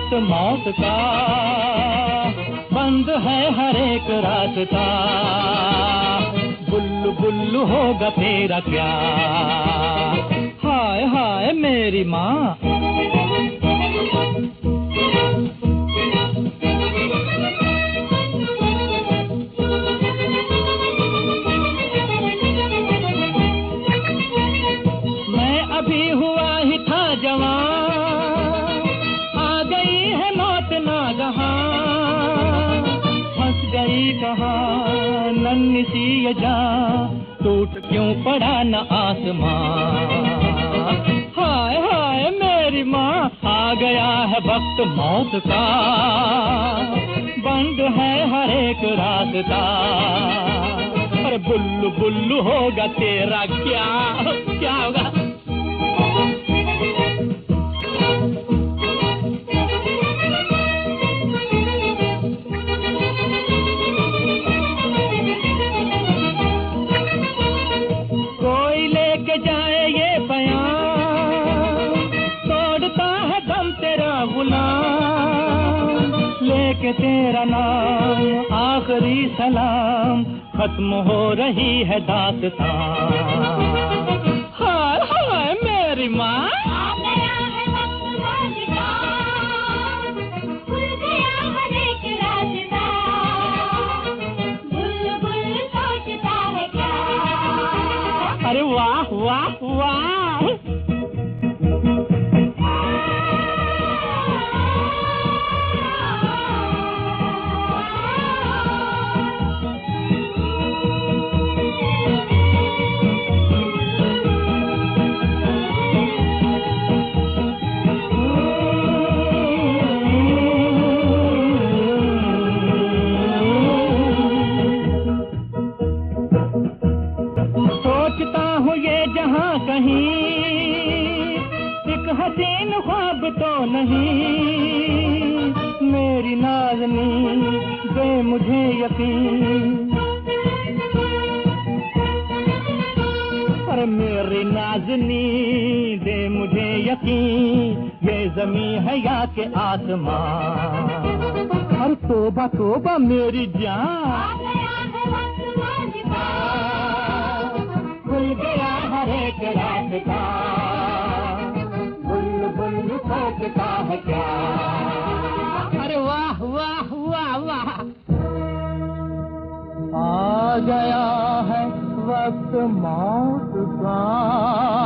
वक्त मौत का, बंद है हर एक रास्ता। बुल्लु बुल्लु होगा तेरा क्या, हाय हाय मेरी माँ। मैं अभी हुआ ही था जवान, आ गई है मौत नागहां। फंस गई कहाँ नन्ही सी ये जान, टूट क्यों पड़ा न आसमां। हाय हाय मेरी माँ, आ गया है वक्त मौत का, बंद है हर एक रास्ता। अरे बुल्लु बुल्लु होगा तेरा क्या, क्या होगा। कोई लेके जाए ये बयान, तोड़ता है दम तेरा गुलाम। लेके तेरा नाम आखिरी सलाम, खत्म हो रही है दास्तां। हाय हाय मेरी माँ, आ गया है वक्त मौत का, खुल गया हर एक रास्ता। बुल्लु बुल्लु सोचता है क्या, अरे वाह वाह वाह। सोचता हूँ ये जहाँ कहीं एक हसीन ख्वाब तो नहीं। मेरी नाज़नी दे मुझे यकीन, अरे मेरी नाज़नी दे मुझे यकीन, ये ज़मीं है या के आसमां। अरे तोबा तोबा मेरी जान, खुल गया हर एक रास्ता। बुल्लु बुल्लु सोचता है क्या, अरे वाह वाह वाह वाह। आ गया है वक्त मौत का,